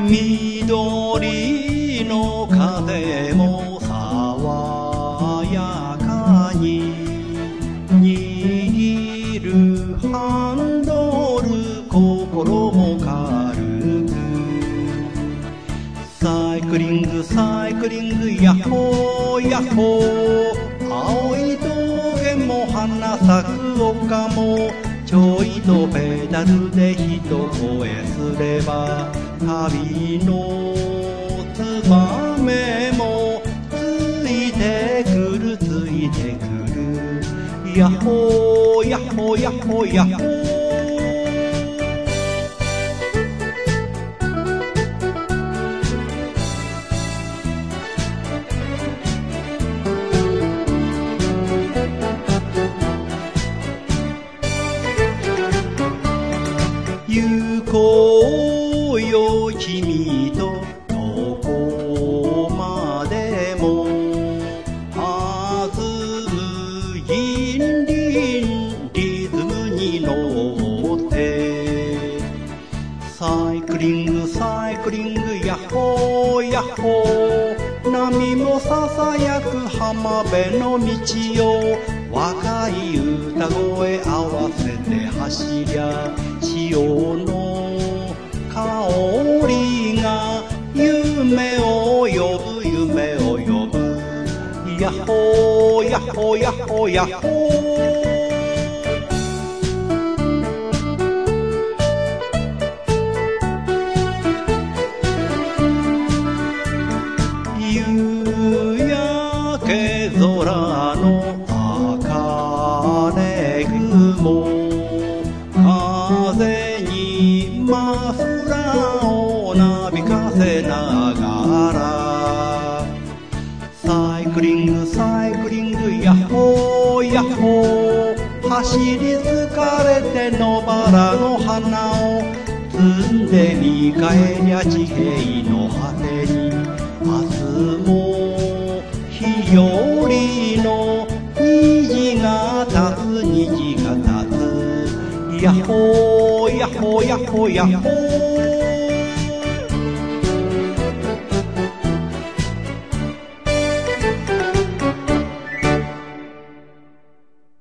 緑の風も爽やかに握るハンドル、心も軽くサイクリングサイクリングヤッホーヤッホー、青い峠も花咲く丘もちょいとペダルで一声すれば旅のツバメもついてくるついてくる、ヤッホーヤッホーヤッホーヤッホー。行こうよ君とどこまでも弾むギンリンリズムに乗ってサイクリングサイクリングヤッホーヤッホー、波もささやく浜辺の道を若い歌声合わせて走りゃ潮の香りが夢を呼ぶ夢を呼ぶ、ヤッホーヤッホーヤッホーヤッホー。夕焼け空の茜雲、風にマフラーをなびかせながらサイクリングサイクリングヤッホーヤッホー、走り疲れて野原の花を摘んで見返りゃ地平の果てに明日も日和の虹が立つ虹が立つ、ヤッホーヤッホーヤッホーヤッホー。